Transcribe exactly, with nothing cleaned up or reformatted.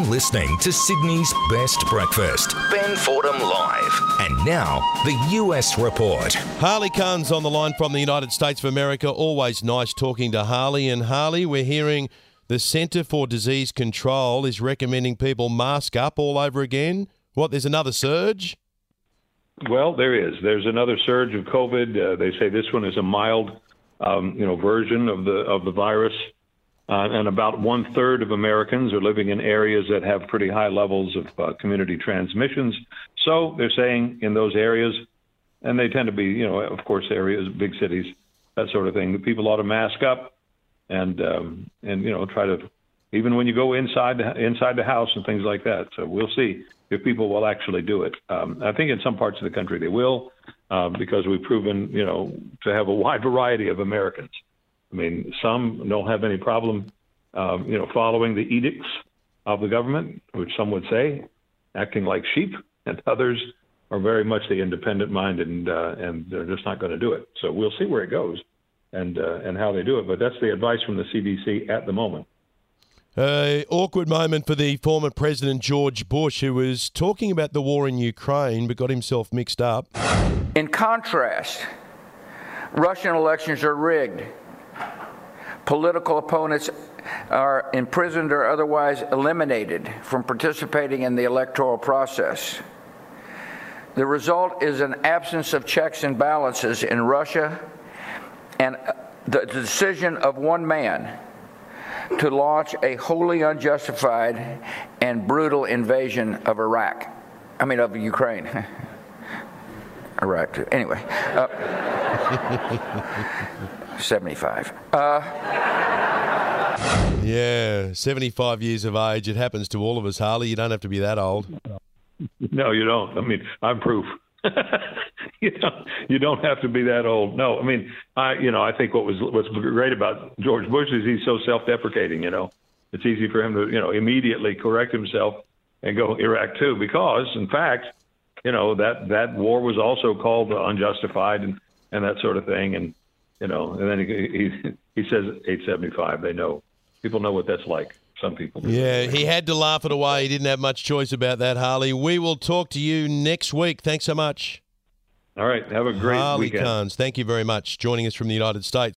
listening to Sydney's best breakfast, Ben Fordham Live. And now, the U S Report. Harley Kahn's on the line from the United States of America. Always nice talking to Harley. And Harley, we're hearing the Centre for Disease Control is recommending people mask up all over again. What, there's another surge? Well, there is. There's another surge of COVID. Uh, they say this one is a mild, um, you know, version of the of the virus. Uh, and about one third of Americans are living in areas that have pretty high levels of uh, community transmissions. So they're saying in those areas, and they tend to be, you know, of course, areas, big cities, that sort of thing, that people ought to mask up and, um, and you know, try to, even when you go inside the, inside the house and things like that. So we'll see if people will actually do it. Um, I think in some parts of the country they will, uh, because we've proven, you know, to have a wide variety of Americans. I mean, some don't have any problem, um, you know, following the edicts of the government, which some would say, acting like sheep, and others are very much the independent minded, and uh, and they're just not going to do it. So we'll see where it goes, and uh, and how they do it. But that's the advice from the C D C at the moment. Uh, awkward moment for the former President George Bush, who was talking about the war in Ukraine but got himself mixed up. In contrast, Russian elections are rigged. Political opponents are imprisoned or otherwise eliminated from participating in the electoral process. The result is an absence of checks and balances in Russia and the decision of one man to launch a wholly unjustified and brutal invasion of Iraq. I mean, of Ukraine. Iraq, too. Anyway. Uh, seventy-five. Uh, yeah, seventy-five years of age. It happens to all of us, Harley. You don't have to be that old. No, you don't. I mean, I'm proof. you don't. You don't have to be that old. No, I mean, I. You know, I think what was what's great about George Bush is he's so self-deprecating. You know, it's easy for him to you know immediately correct himself and go Iraq too, because in fact, you know that that war was also called unjustified and and that sort of thing, and you know, and then he he, he says eight seventy-five. They know. People know what that's like. Some people do. Yeah, he had to laugh it away. He didn't have much choice about that, Harley. We will talk to you next week. Thanks so much. All right. Have a great Harley weekend. Kahn's, thank you very much. Joining us from the United States.